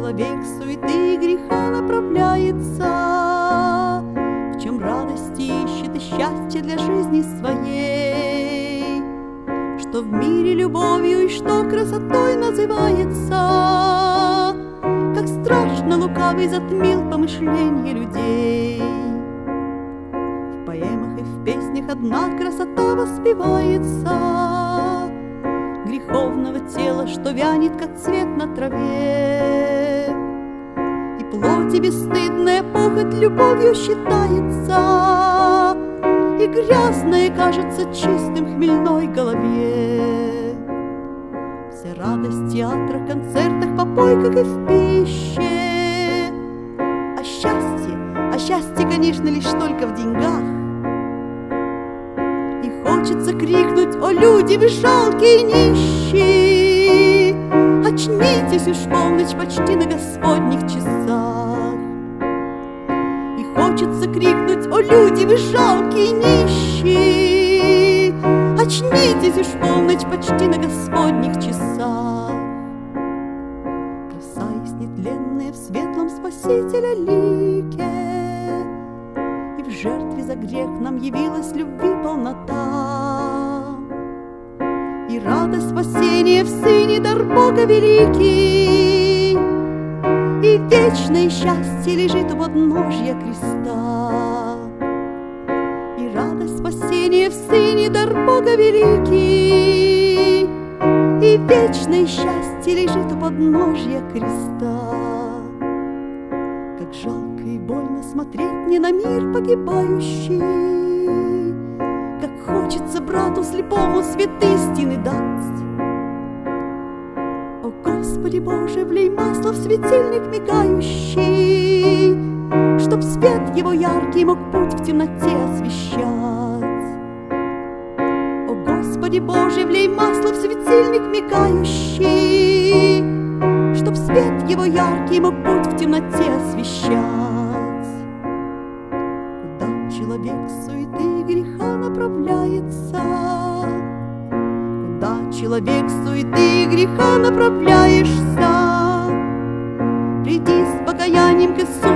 человек суеты и греха направляется, в чем радости ищет и счастье для жизни своей, что в мире любовью и что красотой называется, как страшно лукавый затмил помышления людей. В поэмах и в песнях одна красота воспевается, греховного тела, что вянет, как цвет на траве, и плоти бесстыдная похоть любовью считается, и грязное кажется чистым хмельной голове. Вся радость в театрах, концертах, попойках и в пище, а счастье, конечно, лишь только в деньгах. И хочется крикнуть: о, люди, вы жалкие нищие, очнитесь, уж полночь почти на Господних часах. И хочется крикнуть: о, люди, вы жалкие нищие, очнитесь, уж полночь почти на Господних часах. Краса есть нетленная в светлом Спасителя лике, и в жертве за грех нам явилась любви полнота. И радость спасения в Сыне дар Бога великий, и вечное счастье лежит у подножья креста. И радость спасения в Сыне дар Бога великий, и вечное счастье лежит у подножья креста. Как жалко и больно смотреть не на мир погибающий, как хочется брату слепому свет истины дать. О, Господи Боже, влей масло в светильник мигающий, чтоб свет его яркий мог путь в темноте освещать. О, Господи Боже, влей масло в светильник мигающий, чтоб свет его яркий мог путь в темноте освещать. Куда человек суеты и греха направляется, куда человек суеты и греха направляешься, приди с покаянием к Иисусу